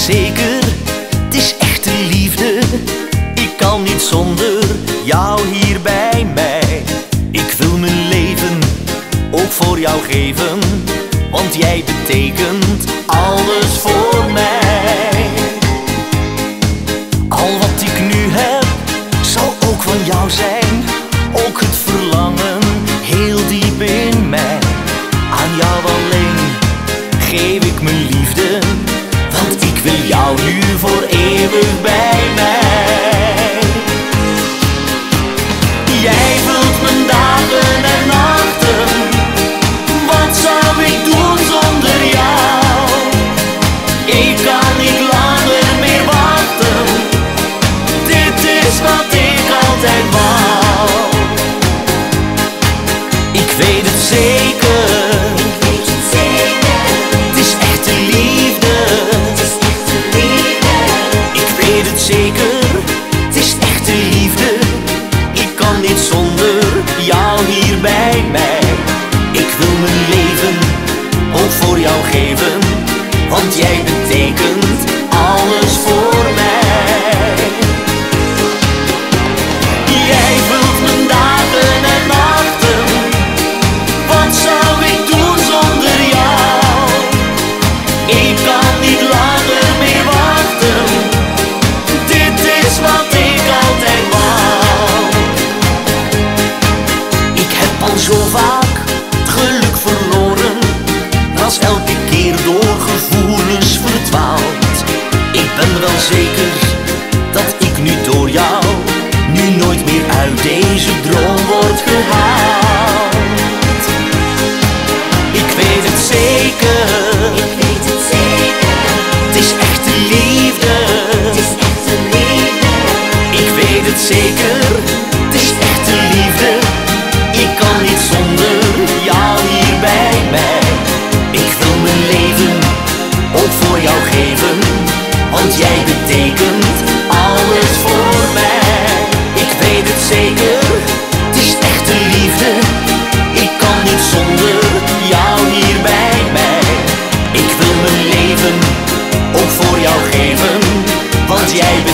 zeker, het is echte liefde. Ik kan niet zonder jou hier bij mij. Ik wil mijn leven ook voor jou geven, want jij betekent alles voor mij. Al wat ik nu heb, zal ook van jou zijn. Ook het verlangen, heel diep in mij. Aan jou alleen geef ik mijn liefde, want ik wil jou nu voor eeuwig bij mij. Jij vult mijn dagen en nachten, wat zou ik doen zonder jou? Ik kan niet langer meer wachten, dit is wat ik altijd wou. Ik weet het zeker, het is echte liefde. Ik weet het zeker, het is echte liefde. Ik kan niet zonder jou hier bij mij. Ik wil mijn leven ook voor jou geven, want jij betekent alles voor mij. Jij vult mijn dagen en nachten, wat zou ik doen zonder jou? Ik kan niet langer meer wachten, dit is wat ik altijd wou. Ik heb al zo vaak het geluk verloren, was elke keer door gevoelens verdwaald. Ik ben wel zeker dat ik nu door jou nu nooit meer uit deze droom word gehaald. Ik weet het zeker, het is echte liefde. Ik weet het zeker, het is echte liefde. Ik kan niet zonder jou hier bij mij. Ik wil mijn leven ook voor jou geven, want jij betekent alles voor mij. Ik weet het zeker, het is echte liefde. Ik kan niet zonder jou hier bij mij. Ik wil mijn leven ook voor jou geven, want jij